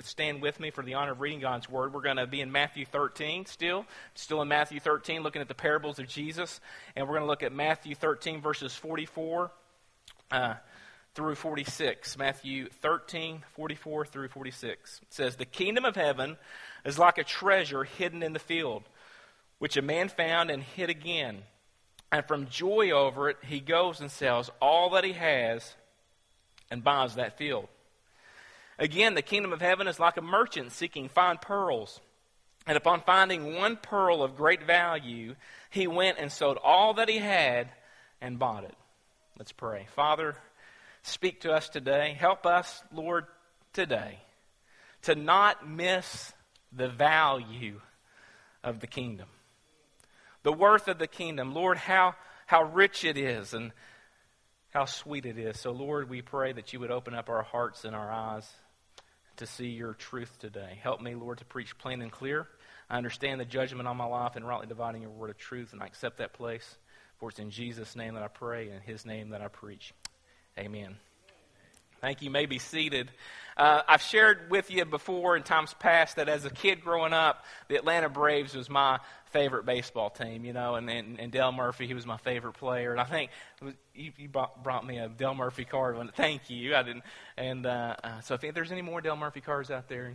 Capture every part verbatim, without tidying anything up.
stand with me for the honor of reading God's Word. We're going to be in Matthew thirteen still. Still in Matthew thirteen, looking at the parables of Jesus. And we're going to look at Matthew thirteen, verses forty-four uh, through forty-six. Matthew thirteen, forty-four through forty-six. It says, "The kingdom of heaven is like a treasure hidden in the field, which a man found and hid again. And from joy over it, he goes and sells all that he has and buys that field. Again, the kingdom of heaven is like a merchant seeking fine pearls. And upon finding one pearl of great value, he went and sold all that he had and bought it." Let's pray. Father, speak to us today. Help us, Lord, today to not miss the value of the kingdom. The worth of the kingdom. Lord, how, how rich it is and how sweet it is. So, Lord, we pray that you would open up our hearts and our eyes to see your truth today. Help me, Lord, to preach plain and clear. I understand the judgment on my life and rightly dividing your word of truth, and I accept that place. For it's in Jesus' name that I pray and in his name that I preach. Amen. Thank you. You may be seated. Uh, I've shared with you before in times past that as a kid growing up, the Atlanta Braves was my favorite baseball team, you know, and, and, and Dale Murphy, he was my favorite player. And I think it was, you, you brought, brought me a Dale Murphy card. Thank you. I didn't. And uh, uh, so if there's any more Dale Murphy cards out there.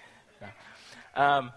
um,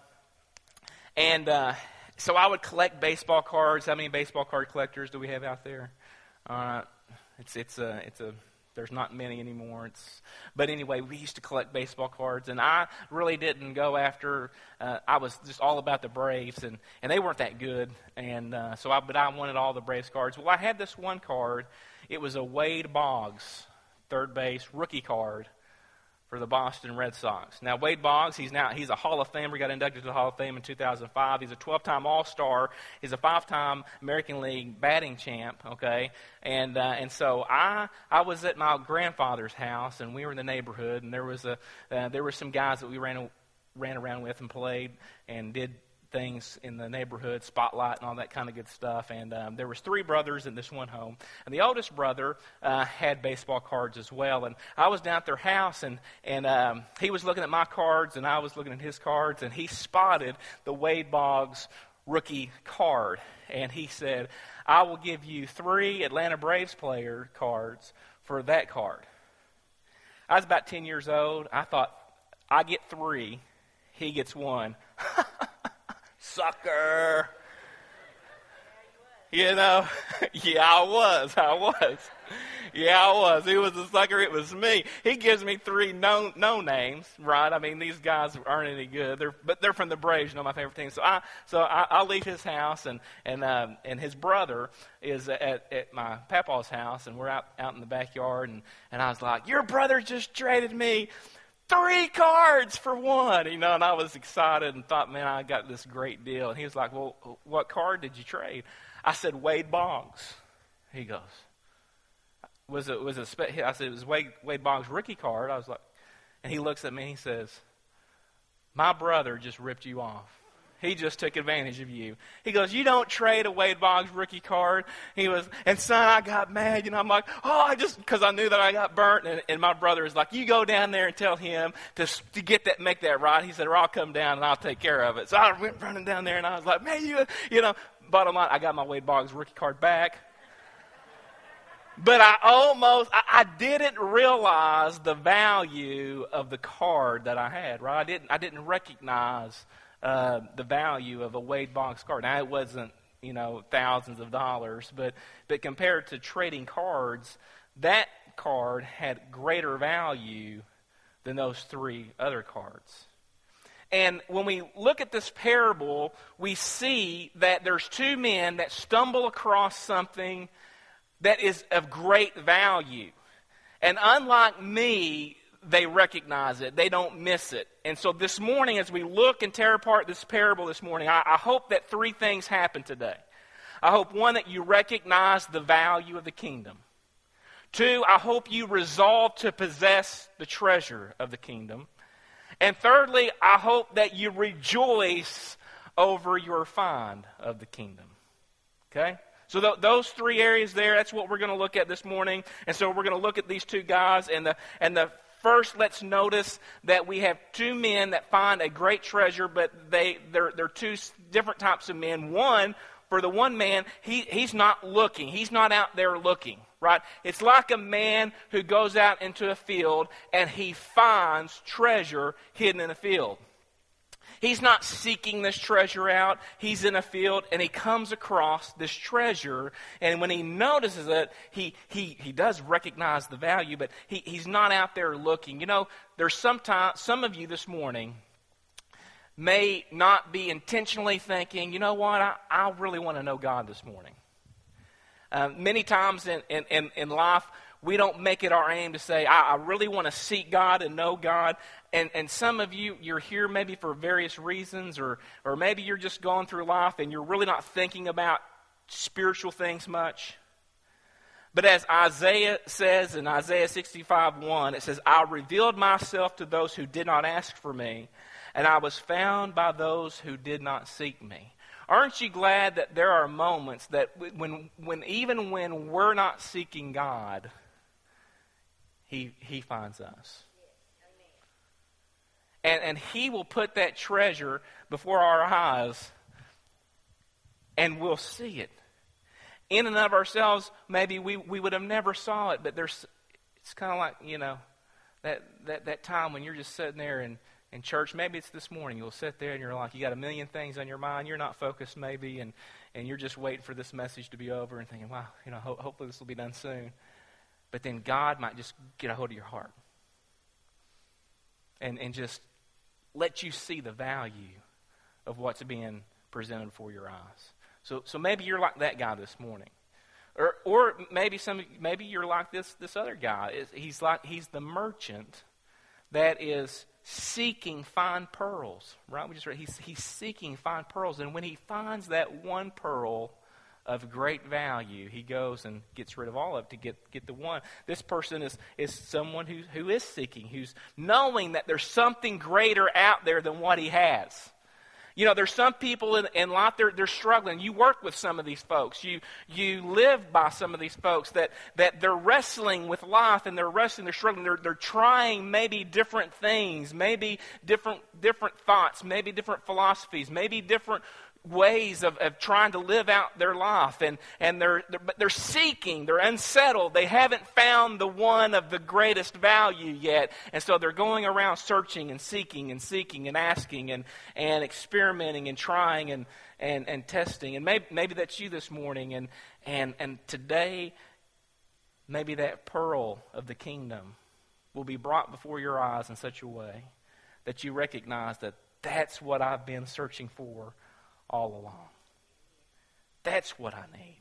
and uh, so I would collect baseball cards. How many baseball card collectors do we have out there? Uh, it's, it's a, it's a, There's not many anymore. It's, but anyway, we used to collect baseball cards, and I really didn't go after. Uh, I was just all about the Braves, and, and they weren't that good. And uh, so, I, but I wanted all the Braves cards. Well, I had this one card. It was a Wade Boggs, third base rookie card for the Boston Red Sox. Now, Wade Boggs, he's now he's a Hall of Famer. He got inducted to the Hall of Fame in two thousand five. He's a twelve-time All-Star. He's a five-time American League batting champ, okay? And uh, and so I I was at my grandfather's house, and we were in the neighborhood, and there was a uh, there were some guys that we ran ran around with and played and did things in the neighborhood, spotlight and all that kind of good stuff. And um, there was three brothers in this one home. And the oldest brother uh, had baseball cards as well. And I was down at their house, and, and um, he was looking at my cards, and I was looking at his cards, and he spotted the Wade Boggs rookie card. And he said, "I will give you three Atlanta Braves player cards for that card." I was about ten years old. I thought, I get three, he gets one. Sucker. You know, yeah, I was, I was. Yeah, I was. He was a sucker. It was me. He gives me three no no names, right? I mean, these guys aren't any good. They're but they're from the Braves, you know, my favorite team. So I so I, I leave his house, and and um, and his brother is at, at my papa's house, and we're out out in the backyard, and and I was like, "Your brother just traded me three cards for one," you know, and I was excited and thought, man, I got this great deal. And he was like, "Well, what card did you trade?" I said, "Wade Boggs." He goes, was it, was it, I said, "It was Wade, Wade Boggs rookie card." I was like, and he looks at me and he says, "My brother just ripped you off. He just took advantage of you." He goes, "You don't trade a Wade Boggs rookie card." He was, and son, I got mad. You know, I'm like, oh, I just, because I knew that I got burnt. And, and my brother is like, "You go down there and tell him to to get that, make that right." He said, "Or I'll come down and I'll take care of it." So I went running down there, and I was like, man, you, you know, bottom line, I got my Wade Boggs rookie card back. But I almost, I, I didn't realize the value of the card that I had, right? I didn't, I didn't recognize Uh, the value of a Wade Boggs card. Now, it wasn't, you know, thousands of dollars, but but compared to trading cards, that card had greater value than those three other cards. And when we look at this parable, we see that there's two men that stumble across something that is of great value. And unlike me, they recognize it. They don't miss it. And so this morning, as we look and tear apart this parable this morning, I, I hope that three things happen today. I hope, one, that you recognize the value of the kingdom. Two, I hope you resolve to possess the treasure of the kingdom. And thirdly, I hope that you rejoice over your find of the kingdom. Okay? So th- those three areas there, that's what we're going to look at this morning. And so we're going to look at these two guys, and the and the first, let's notice that we have two men that find a great treasure, but they, they're, they're two different types of men. One, for the one man, he, he's not looking. He's not out there looking, right? It's like a man who goes out into a field and he finds treasure hidden in a field. He's not seeking this treasure out. He's in a field and he comes across this treasure. And when he notices it, he he, he does recognize the value, but he, he's not out there looking. You know, there's sometimes, some of you this morning may not be intentionally thinking, you know what, I, I really want to know God this morning. Uh, many times in, in, in, in life, we don't make it our aim to say, I, I really want to seek God and know God. And, and some of you, you're here maybe for various reasons, or, or maybe you're just going through life and you're really not thinking about spiritual things much. But as Isaiah says in Isaiah sixty-five one, it says, I revealed myself to those who did not ask for me, and I was found by those who did not seek me. Aren't you glad that there are moments that when, when even when we're not seeking God, He, he finds us. And, and He will put that treasure before our eyes, and we'll see it. In and of ourselves, maybe we, we would have never saw it, but there's it's kind of like, you know, that, that, that time when you're just sitting there and in church, maybe it's this morning, you'll sit there and you're like, you got a million things on your mind, you're not focused maybe, and, and you're just waiting for this message to be over and thinking, wow, you know, ho- hopefully this will be done soon. But then God might just get a hold of your heart and, and just let you see the value of what's being presented before your eyes. So so maybe you're like that guy this morning. Or or maybe some maybe you're like this this other guy. He's like he's the merchant that is seeking fine pearls, right? We just read he's he's seeking fine pearls, and when he finds that one pearl of great value, he goes and gets rid of all of it to get, get the one. This person is, is someone who, who is seeking, who's knowing that there's something greater out there than what he has. You know, there's some people in, in life, they're, they're struggling. You work with some of these folks. You you live by some of these folks that, that they're wrestling with life, and they're wrestling, they're struggling. They're, they're trying maybe different things, maybe different different thoughts, maybe different philosophies, maybe different ways of, of trying to live out their life, and, and they're, they're but they're seeking, they're unsettled, they haven't found the one of the greatest value yet, and so they're going around searching and seeking and seeking and asking and, and experimenting and trying and, and, and testing. And maybe maybe that's you this morning, and and and today maybe that pearl of the kingdom will be brought before your eyes in such a way that you recognize that that's what I've been searching for all along. That's what I need.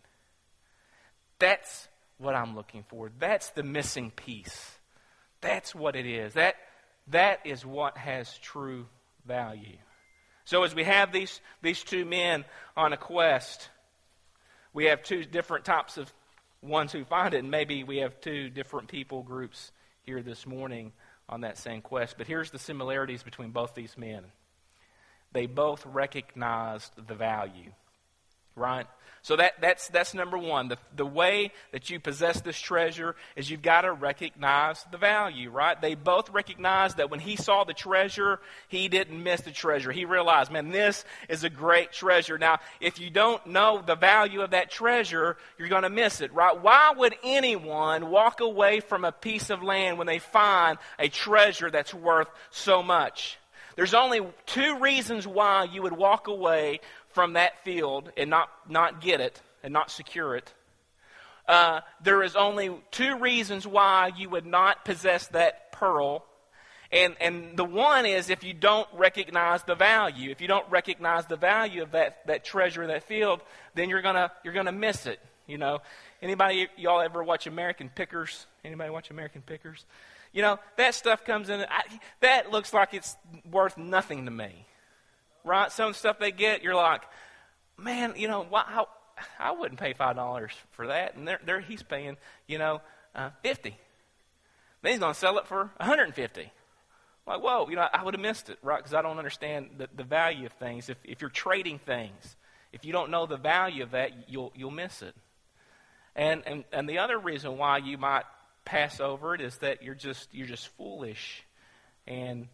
That's what I'm looking for. That's the missing piece. That's what it is. That, that is what has true value. So as we have these, these two men on a quest, we have two different types of ones who find it, and maybe we have two different people groups here this morning on that same quest. But here's the similarities between both these men. They both recognized the value, right? So that, that's that's number one. The, the way that you possess this treasure is you've got to recognize the value, right? They both recognized that when he saw the treasure, he didn't miss the treasure. He realized, man, this is a great treasure. Now, if you don't know the value of that treasure, you're going to miss it, right? Why would anyone walk away from a piece of land when they find a treasure that's worth so much? There's only two reasons why you would walk away from that field and not, not get it and not secure it. Uh, there is only two reasons why you would not possess that pearl. And, and the one is if you don't recognize the value. If you don't recognize the value of that, that treasure in that field, then you're gonna you're gonna miss it. You know, anybody y'all ever watch American Pickers? Anybody watch American Pickers? You know, that stuff comes in, I, that looks like it's worth nothing to me, right? Some of the stuff they get, you're like, man, you know, why, how, I wouldn't pay five dollars for that. And they're, they're, he's paying, you know, uh, fifty dollars. Then he's going to sell it for one hundred fifty dollars. Like, whoa, you know, I would have missed it, right? Because I don't understand the, the value of things. If, if you're trading things, if you don't know the value of that, you'll, you'll miss it. And, and, and the other reason why you might pass over it is that you're just you're just foolish and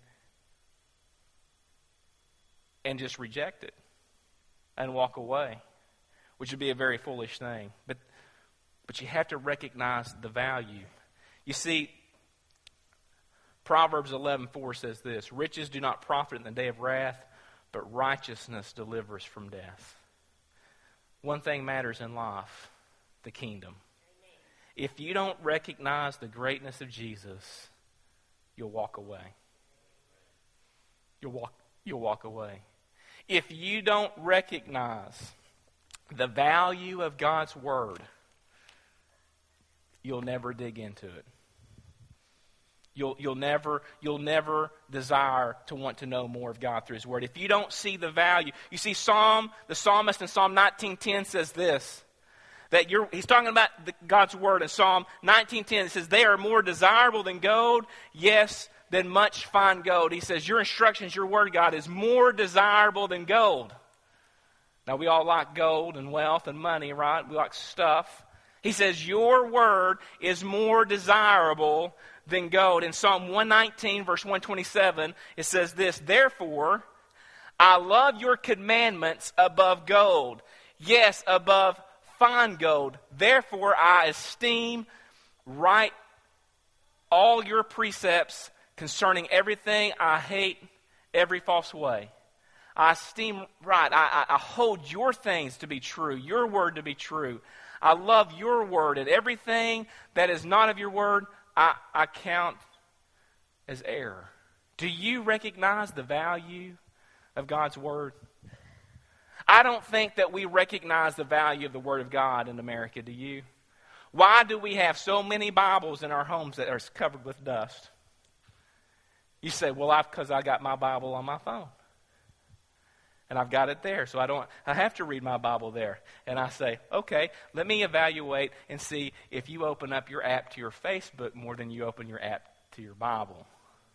and just reject it and walk away, which would be a very foolish thing. But but you have to recognize the value. You see, Proverbs eleven four says this, riches do not profit in the day of wrath, but righteousness delivers from death. One thing matters in life, the kingdom. If you don't recognize the greatness of Jesus, you'll walk away. You'll walk, you'll walk away. If you don't recognize the value of God's Word, you'll never dig into it. You'll, you'll never, you'll never desire to want to know more of God through His Word. If you don't see the value, you see Psalm, the psalmist in Psalm nineteen ten says this, that you're, he's talking about the, God's Word in Psalm nineteen ten. It says, they are more desirable than gold, yes, than much fine gold. He says, your instructions, your Word, God, is more desirable than gold. Now, we all like gold and wealth and money, right? We like stuff. He says, your Word is more desirable than gold. In Psalm one nineteen, verse one twenty-seven, it says this, therefore, I love your commandments above gold. Yes, above fine gold. Therefore, I esteem right all your precepts concerning everything. I hate every false way. I esteem right. I, I, I hold your things to be true, your word to be true. I love your word, and everything that is not of your word, I, I count as error. Do you recognize the value of God's Word? I don't think that we recognize the value of the Word of God in America, do you? Why do we have so many Bibles in our homes that are covered with dust? You say, well, I've, because I got my Bible on my phone. And I've got it there, so I don't. I have to read my Bible there. And I say, okay, let me evaluate and see if you open up your app to your Facebook more than you open your app to your Bible.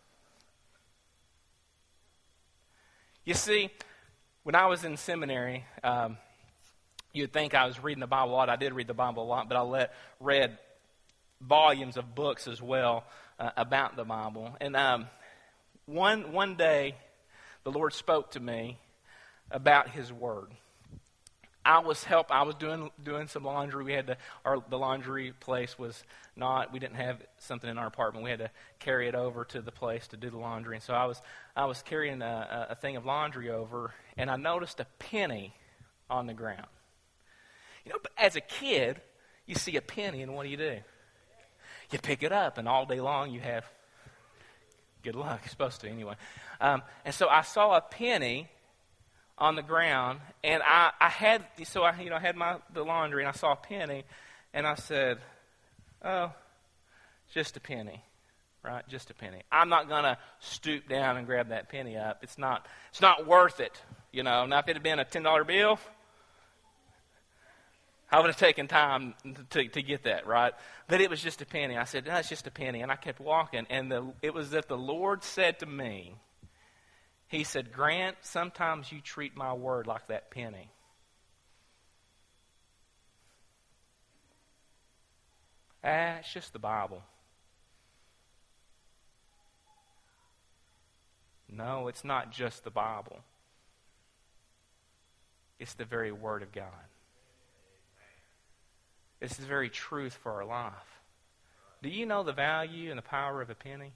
You see, when I was in seminary, um, you'd think I was reading the Bible a lot. I did read the Bible a lot, but I let, read volumes of books as well uh, about the Bible. And um, one one day, the Lord spoke to me about His Word. I was help. I was doing doing some laundry. We had to. Our the laundry place was not. We didn't have something in our apartment. We had to carry it over to the place to do the laundry. And so I was I was carrying a, a thing of laundry over, and I noticed a penny on the ground. You know, as a kid, you see a penny, and what do you do? You pick it up, and all day long you have good luck. You're supposed to anyway. Um, and so I saw a penny on the ground, and I, I had so I you know I had my the laundry, and I saw a penny, and I said, "Oh, just a penny, right? Just a penny. I'm not gonna stoop down and grab that penny up. It's not it's not worth it, you know. Now if it had been a ten dollar bill, I would have taken time to to get that, right? But it was just a penny. I said, "No, it's just a penny," and I kept walking, and the, it was that the Lord said to me. He said, Grant, sometimes you treat my word like that penny. Ah, it's just the Bible. No, it's not just the Bible. It's the very Word of God. It's the very truth for our life. Do you know the value and the power of a penny?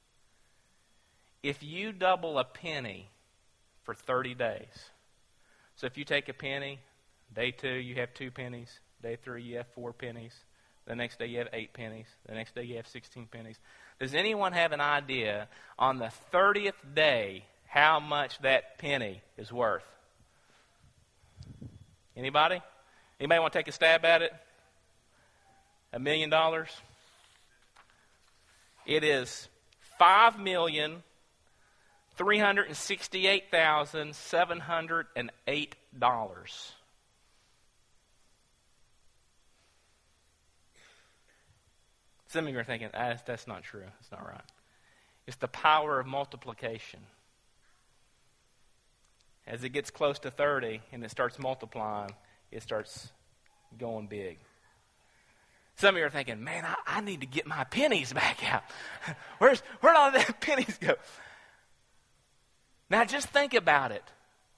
If you double a penny for thirty days, so if you take a penny, day two you have two pennies, day three you have four pennies, the next day you have eight pennies, the next day you have sixteen pennies. Does anyone have an idea on the thirtieth day how much that penny is worth? Anybody? Anybody want to take a stab at it? A million dollars? It is five million three hundred sixty-eight thousand seven hundred eight dollars. Some of you are thinking, ah, that's not true. That's not right. It's the power of multiplication. As it gets close to thirty and it starts multiplying, it starts going big. Some of you are thinking, man, I, I need to get my pennies back out. Where's, where'd all the pennies go? Now just think about it.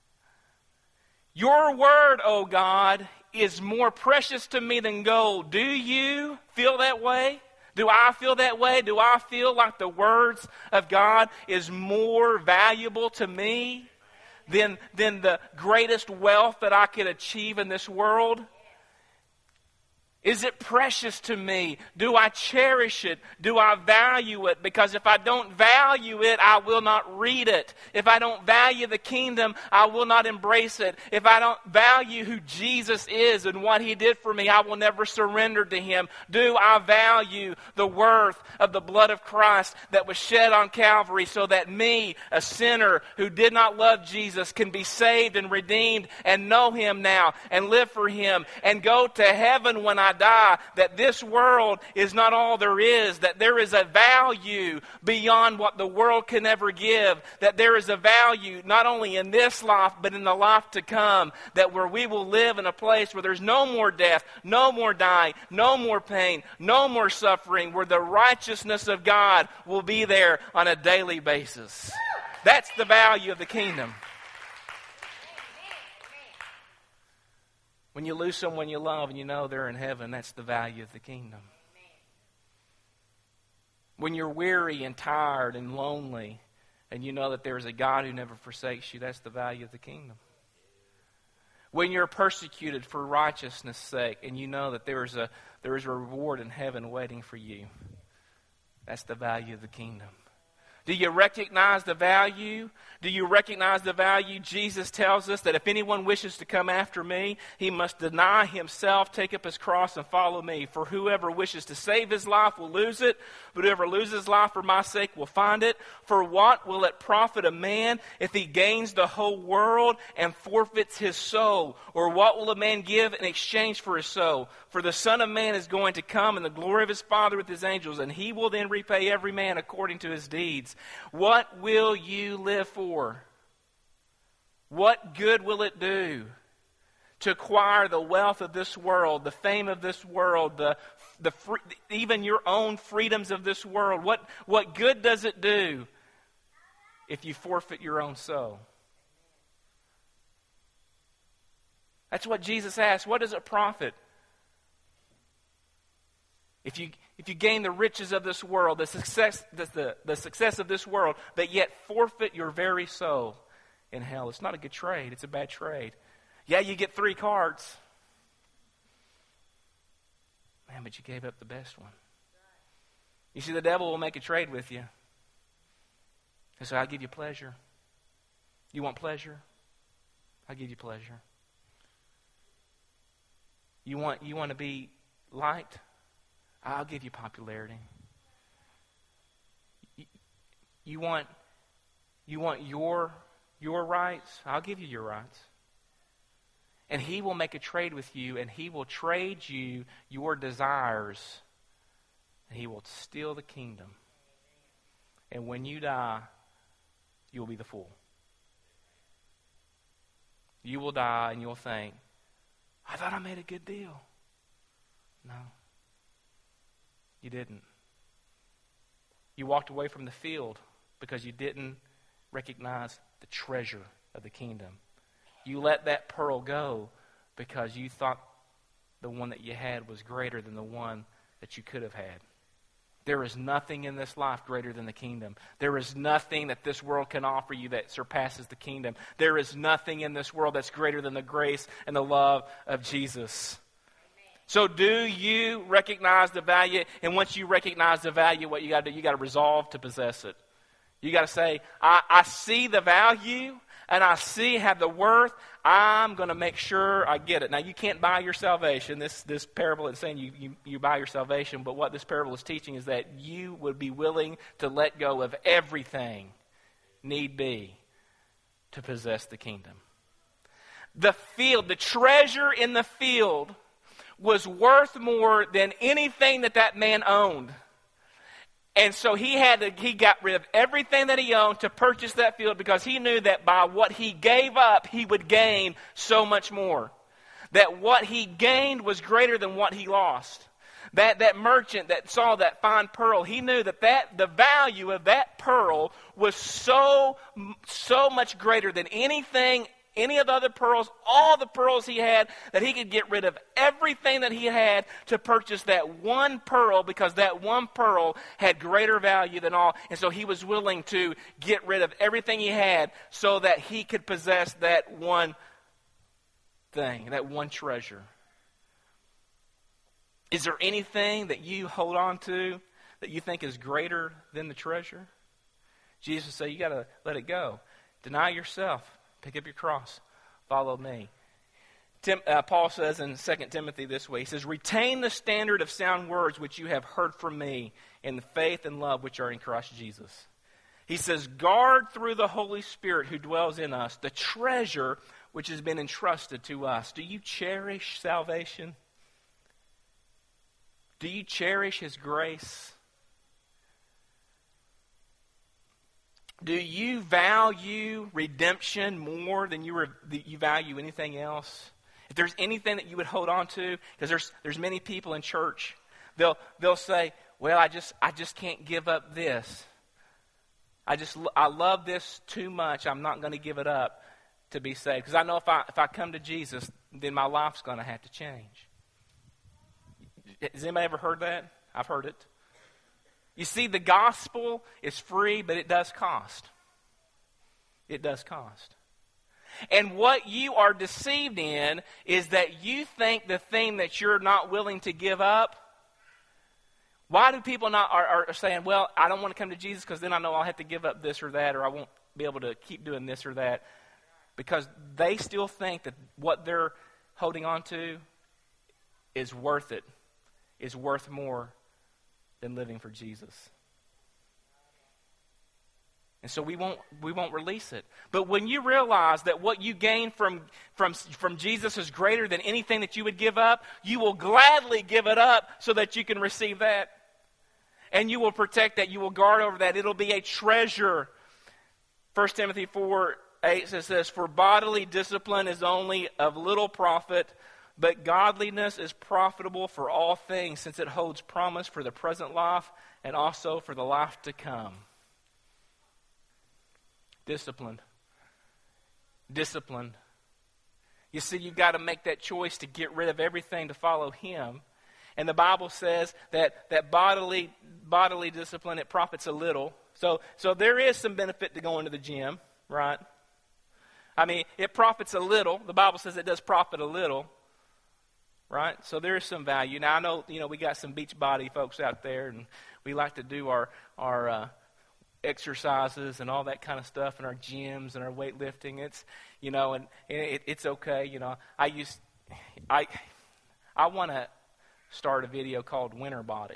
Your word, oh God, is more precious to me than gold. Do you feel that way? Do I feel that way? Do I feel like the words of God is more valuable to me than, than the greatest wealth that I could achieve in this world? Is it precious to me? Do I cherish it? Do I value it? Because if I don't value it, I will not read it. If I don't value the kingdom, I will not embrace it. If I don't value who Jesus is and what He did for me, I will never surrender to Him. Do I value the worth of the blood of Christ that was shed on Calvary so that me, a sinner who did not love Jesus, can be saved and redeemed and know Him now and live for Him and go to heaven when I die, that this world is not all there is, that there is a value beyond what the world can ever give, that there is a value not only in this life but in the life to come, that where we will live in a place where there's no more death, no more dying, no more pain, no more suffering, where the righteousness of God will be there on a daily basis. That's the value of the kingdom. When you lose someone you love and you know they're in heaven, that's the value of the kingdom. When you're weary and tired and lonely and you know that there is a God who never forsakes you, that's the value of the kingdom. When you're persecuted for righteousness' sake and you know that there is a, there is a reward in heaven waiting for you, that's the value of the kingdom. Do you recognize the value? Do you recognize the value? Jesus tells us that if anyone wishes to come after me, he must deny himself, take up his cross, and follow me. For whoever wishes to save his life will lose it, but whoever loses life for my sake will find it. For what will it profit a man if he gains the whole world and forfeits his soul? Or what will a man give in exchange for his soul? For the Son of Man is going to come in the glory of his Father with his angels, and he will then repay every man according to his deeds. What will you live for? What good will it do to acquire the wealth of this world, the fame of this world, the, the free, even your own freedoms of this world? What, what good does it do if you forfeit your own soul? That's what Jesus asked. What does it profit? If you if you gain the riches of this world, the success the, the, the success of this world, but yet forfeit your very soul in hell, it's not a good trade. It's a bad trade. Yeah, you get three cards. Man, but you gave up the best one. You see, the devil will make a trade with you. He'll say, I'll give you pleasure. You want pleasure? I'll give you pleasure. You want you want to be liked? I'll give you popularity. You, you want you want your your rights? I'll give you your rights. And he will make a trade with you, and he will trade you your desires, and he will steal the kingdom. And when you die, you'll be the fool. You will die, and you'll think, I thought I made a good deal. No. You didn't. You walked away from the field because you didn't recognize the treasure of the kingdom. You let that pearl go because you thought the one that you had was greater than the one that you could have had. There is nothing in this life greater than the kingdom. There is nothing that this world can offer you that surpasses the kingdom. There is nothing in this world that's greater than the grace and the love of Jesus. So do you recognize the value? And once you recognize the value, what you got to do, you got to resolve to possess it. You got to say, I, I see the value and I see have the worth. I'm going to make sure I get it. Now, you can't buy your salvation. This this parable is saying you, you, you buy your salvation. But what this parable is teaching is that you would be willing to let go of everything need be to possess the kingdom. The field, the treasure in the field was worth more than anything that that man owned. And so he had to, he got rid of everything that he owned to purchase that field because he knew that by what he gave up, he would gain so much more. That what he gained was greater than what he lost. That, that merchant that saw that fine pearl, he knew that, that the value of that pearl was so, so much greater than anything, any of the other pearls, all the pearls he had, that he could get rid of everything that he had to purchase that one pearl, because that one pearl had greater value than all. And so he was willing to get rid of everything he had so that he could possess that one thing, that one treasure. Is there anything that you hold on to that you think is greater than the treasure? Jesus would say, you got to let it go. Deny yourself. Pick up your cross. Follow me. Tim, uh, Paul says in Second Timothy this way. He says, retain the standard of sound words which you have heard from me in the faith and love which are in Christ Jesus. He says, guard through the Holy Spirit who dwells in us the treasure which has been entrusted to us. Do you cherish salvation? Do you cherish His grace? Do you value redemption more than you, re- you value anything else? If there's anything that you would hold on to, because there's there's many people in church, they'll they'll say, "Well, I just I just can't give up this. I just I love this too much. I'm not going to give it up to be saved, because I know if I if I come to Jesus, then my life's going to have to change." Has anybody ever heard that? I've heard it. You see, the gospel is free, but it does cost. It does cost. And what you are deceived in is that you think the thing that you're not willing to give up. Why do people not are, are saying, well, I don't want to come to Jesus because then I know I'll have to give up this or that, or I won't be able to keep doing this or that? Because they still think that what they're holding on to is worth it. Is worth more than living for Jesus. And so we won't we won't release it. But when you realize that what you gain from, from, from Jesus is greater than anything that you would give up, you will gladly give it up so that you can receive that. And you will protect that. You will guard over that. It'll be a treasure. First Timothy four eight says this, for bodily discipline is only of little profit, but godliness is profitable for all things, since it holds promise for the present life and also for the life to come. Disciplined. Disciplined. You see, you've got to make that choice to get rid of everything to follow Him. And the Bible says that, that bodily bodily discipline, it profits a little. So, so there is some benefit to going to the gym, right? I mean, it profits a little. The Bible says it does profit a little. Right? So there is some value. Now, I know, you know, we got some beach body folks out there, and we like to do our, our uh, exercises and all that kind of stuff in our gyms and our weightlifting. It's, you know, and, and it, it's okay. You know, I used, I, I want to start a video called Winter Body.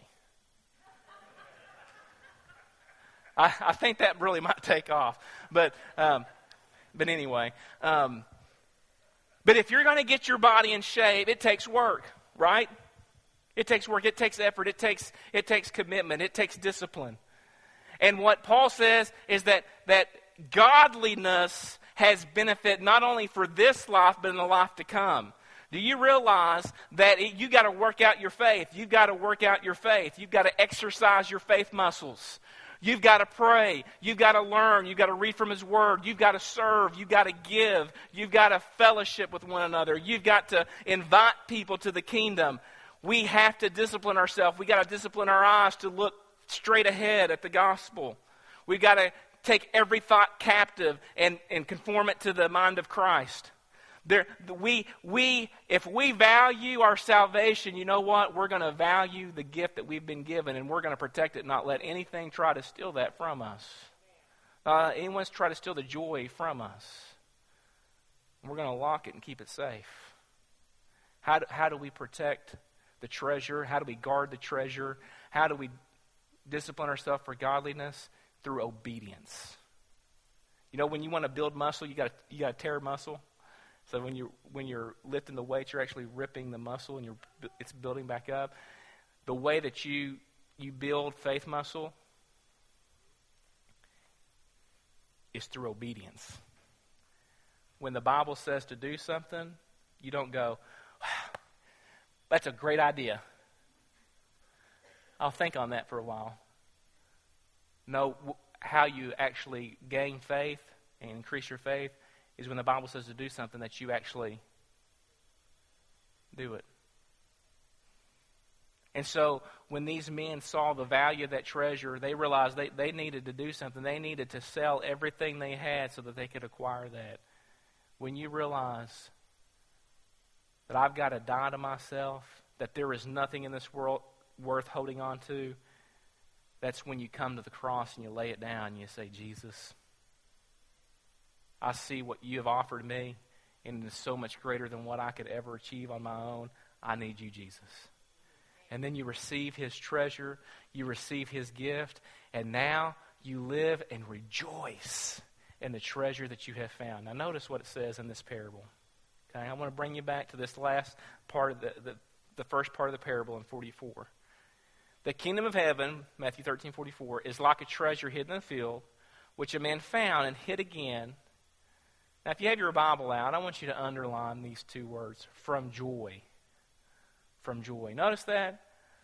I, I think that really might take off. But, um, but anyway, um, But if you're going to get your body in shape, it takes work, right? It takes work. It takes effort. It takes it takes commitment. It takes discipline. And what Paul says is that, that godliness has benefit not only for this life, but in the life to come. Do you realize that it, you got to work out your faith? You've got to work out your faith. You've got to exercise your faith muscles. You've got to pray. You've got to learn. You've got to read from His Word. You've got to serve. You've got to give. You've got to fellowship with one another. You've got to invite people to the kingdom. We have to discipline ourselves. We've got to discipline our eyes to look straight ahead at the gospel. We've got to take every thought captive and, and conform it to the mind of Christ. There, we, we, if we value our salvation, you know what? We're going to value the gift that we've been given, and we're going to protect it and not let anything try to steal that from us. Uh, anyone's try to steal the joy from us. We're going to lock it and keep it safe. How do, how do we protect the treasure? How do we guard the treasure? How do we discipline ourselves for godliness? Through obedience. You know, when you want to build muscle, you got you got to tear muscle. So when you when you're lifting the weights, you're actually ripping the muscle, and you're it's building back up. The way that you you build faith muscle is through obedience. When the Bible says to do something, you don't go, wow, that's a great idea. I'll think on that for a while. No, how you actually gain faith and increase your faith is when the Bible says to do something that you actually do it. And so when these men saw the value of that treasure, they realized they, they needed to do something. They needed to sell everything they had so that they could acquire that. When you realize that I've got to die to myself, that there is nothing in this world worth holding on to, that's when you come to the cross and you lay it down and you say, Jesus, I see what you have offered me, and it is so much greater than what I could ever achieve on my own. I need you, Jesus. And then you receive his treasure, you receive his gift, and now you live and rejoice in the treasure that you have found. Now notice what it says in this parable. Okay, I want to bring you back to this last part of the, the, the first part of the parable in forty-four. The kingdom of heaven, Matthew thirteen forty-four, is like a treasure hidden in a field, which a man found and hid again. Now if you have your Bible out, I want you to underline these two words, from joy. From joy. Notice that?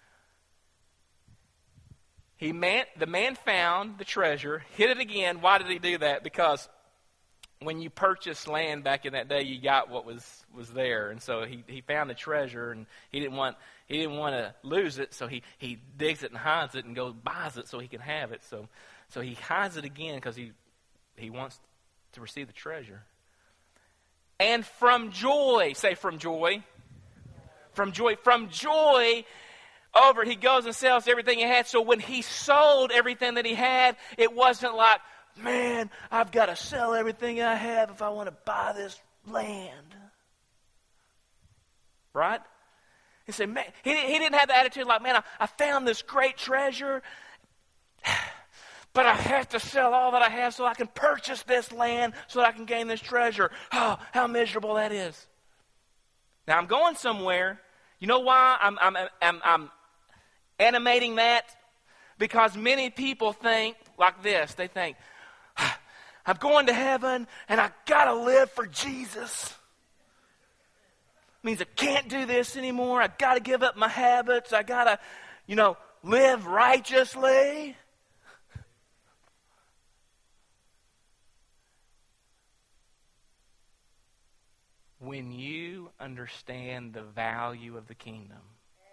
He man, the man found the treasure, hid it again. Why did he do that? Because when you purchased land back in that day, you got what was, was there. And so he, he found the treasure, and he didn't want he didn't want to lose it, so he, he digs it and hides it and goes buys it so he can have it. So so he hides it again because he he wants to receive the treasure. And from joy, say from joy. From joy, from joy over, he goes and sells everything he had. So when he sold everything that he had, it wasn't like, man, I've got to sell everything I have if I want to buy this land. Right? He said, man, he, he didn't have the attitude like, man, I, I found this great treasure, but I have to sell all that I have so I can purchase this land so that I can gain this treasure. Oh, how miserable that is. Now, I'm going somewhere. You know why I'm, I'm, I'm, I'm animating that? Because many people think like this. They think, I'm going to heaven and I got to live for Jesus. It means I can't do this anymore. I got to give up my habits. I got to, you know, live righteously. When you understand the value of the kingdom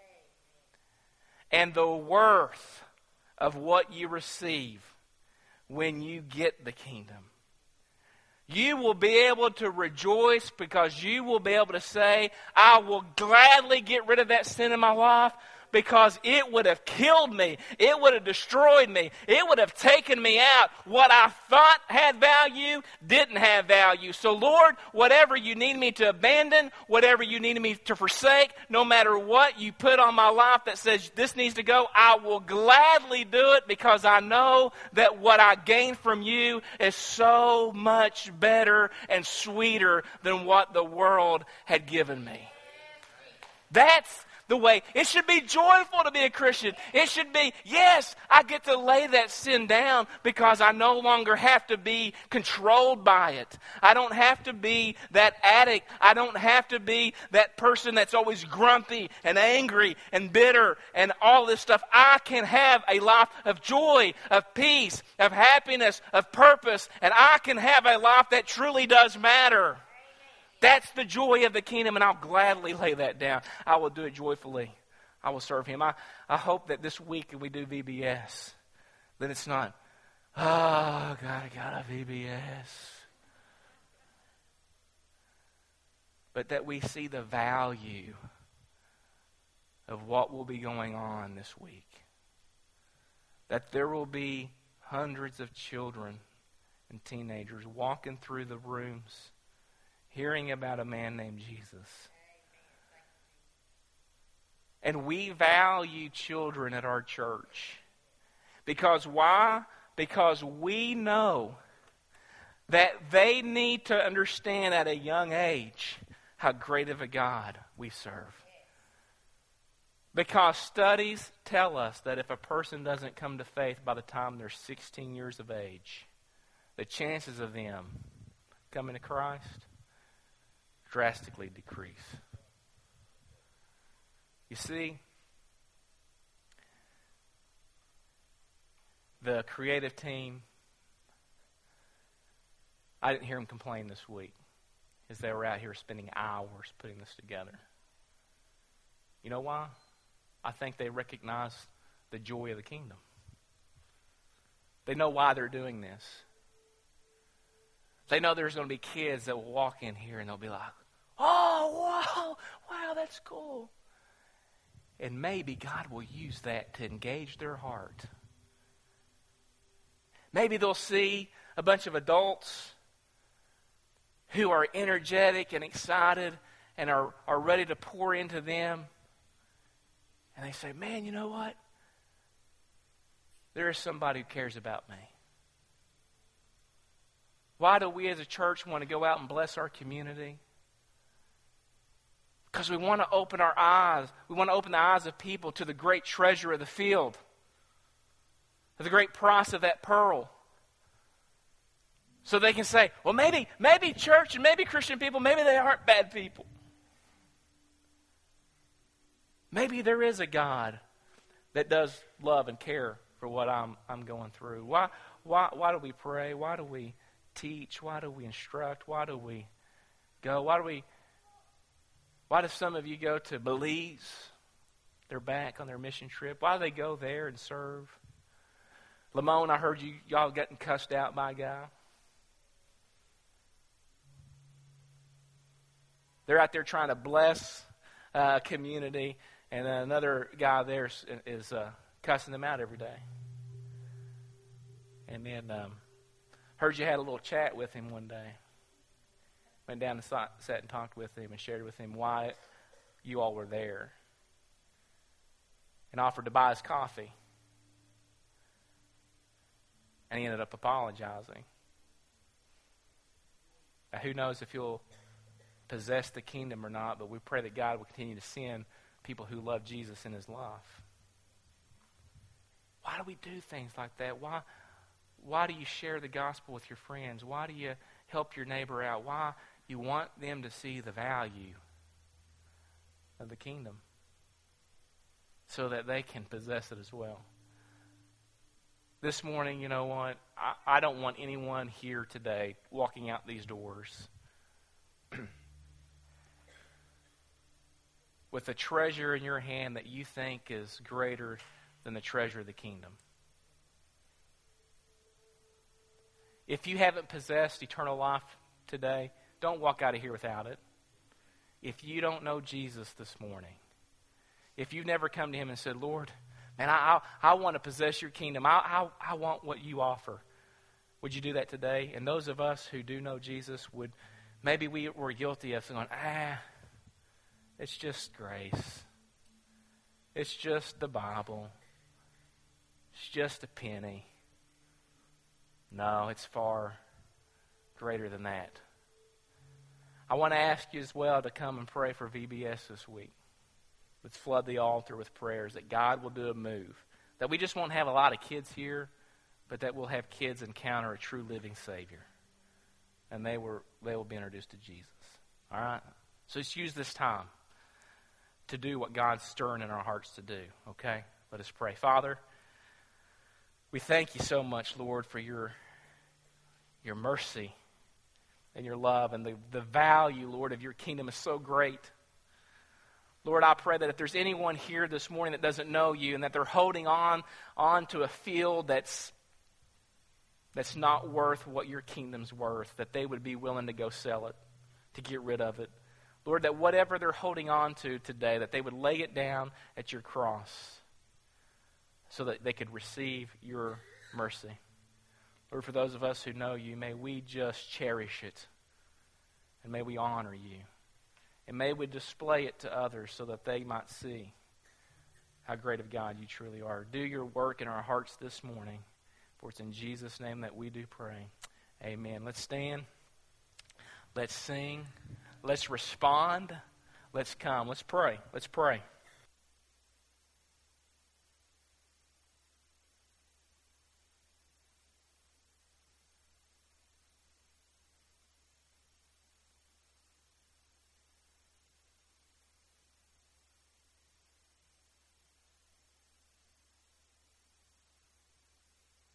and the worth of what you receive when you get the kingdom, you will be able to rejoice because you will be able to say, I will gladly get rid of that sin in my life because it would have killed me. It would have destroyed me. It would have taken me out. What I thought had value didn't have value. So Lord, whatever you need me to abandon, whatever you need me to forsake, no matter what you put on my life that says this needs to go, I will gladly do it because I know that what I gain from you is so much better and sweeter than what the world had given me. That's the way. It should be joyful to be a Christian. It should be, yes, I get to lay that sin down because I no longer have to be controlled by it. I don't have to be that addict. I don't have to be that person that's always grumpy and angry and bitter and all this stuff. I can have a life of joy, of peace, of happiness, of purpose, and I can have a life that truly does matter. That's the joy of the kingdom, and I'll gladly lay that down. I will do it joyfully. I will serve him. I, I hope that this week when we do V B S, that it's not, oh, God, I got a V B S. But that we see the value of what will be going on this week. That there will be hundreds of children and teenagers walking through the rooms hearing about a man named Jesus. And we value children at our church. Because why? Because we know that they need to understand at a young age how great of a God we serve. Because studies tell us that if a person doesn't come to faith by the time they're sixteen years of age, the chances of them coming to Christ drastically decrease. You see, the creative team, I didn't hear them complain this week as they were out here spending hours putting this together. You know why? I think they recognize the joy of the kingdom. They know why they're doing this. They know there's going to be kids that will walk in here and they'll be like, oh, wow, wow, that's cool. And maybe God will use that to engage their heart. Maybe they'll see a bunch of adults who are energetic and excited and are, are ready to pour into them. And they say, man, you know what? There is somebody who cares about me. Why do we as a church want to go out and bless our community? Because we want to open our eyes. We want to open the eyes of people to the great treasure of the field, to the great price of that pearl. So they can say, well, maybe, maybe church and maybe Christian people, maybe they aren't bad people. Maybe there is a God that does love and care for what I'm I'm going through. Why why why do we pray? Why do we teach? Why do we instruct? Why do we go? Why do we why do some of you go to Belize? They're back on their mission trip. Why do they go there and serve? Lamone, I heard you y'all getting cussed out by a guy. They're out there trying to bless a uh, community, and another guy there is, is uh, cussing them out every day. And then um, heard you had a little chat with him one day. Went down and sat, sat and talked with him and shared with him why you all were there. And offered to buy his coffee. And he ended up apologizing. Now, who knows if you'll possess the kingdom or not, but we pray that God will continue to send people who love Jesus in his life. Why do we do things like that? Why, why do you share the gospel with your friends? Why do you help your neighbor out? Why? You want them to see the value of the kingdom so that they can possess it as well. This morning, you know what? I, I don't want anyone here today walking out these doors with a treasure in your hand that you think is greater than the treasure of the kingdom. If you haven't possessed eternal life today, don't walk out of here without it. If you don't know Jesus this morning, if you've never come to him and said, Lord, man, I, I, I want to possess your kingdom. I, I, I want what you offer. Would you do that today? And those of us who do know Jesus, would maybe we were guilty of going, ah, it's just grace. It's just the Bible. It's just a penny. No, it's far greater than that. I want to ask you as well to come and pray for V B S this week. Let's flood the altar with prayers that God will do a move. That we just won't have a lot of kids here, but that we'll have kids encounter a true living Savior. And they were they will be introduced to Jesus. All right? So let's use this time to do what God's stirring in our hearts to do. Okay? Let us pray. Father, we thank you so much, Lord, for your, your mercy and your love, and the, the value, Lord, of your kingdom is so great. Lord, I pray that if there's anyone here this morning that doesn't know you and that they're holding on, on to a field that's, that's not worth what your kingdom's worth, that they would be willing to go sell it, to get rid of it. Lord, that whatever they're holding on to today, that they would lay it down at your cross so that they could receive your mercy. Lord, for those of us who know you, may we just cherish it, and may we honor you, and may we display it to others so that they might see how great of God you truly are. Do your work in our hearts this morning, for it's in Jesus' name that we do pray. Amen. Let's stand. Let's sing. Let's respond. Let's come. Let's pray. Let's pray.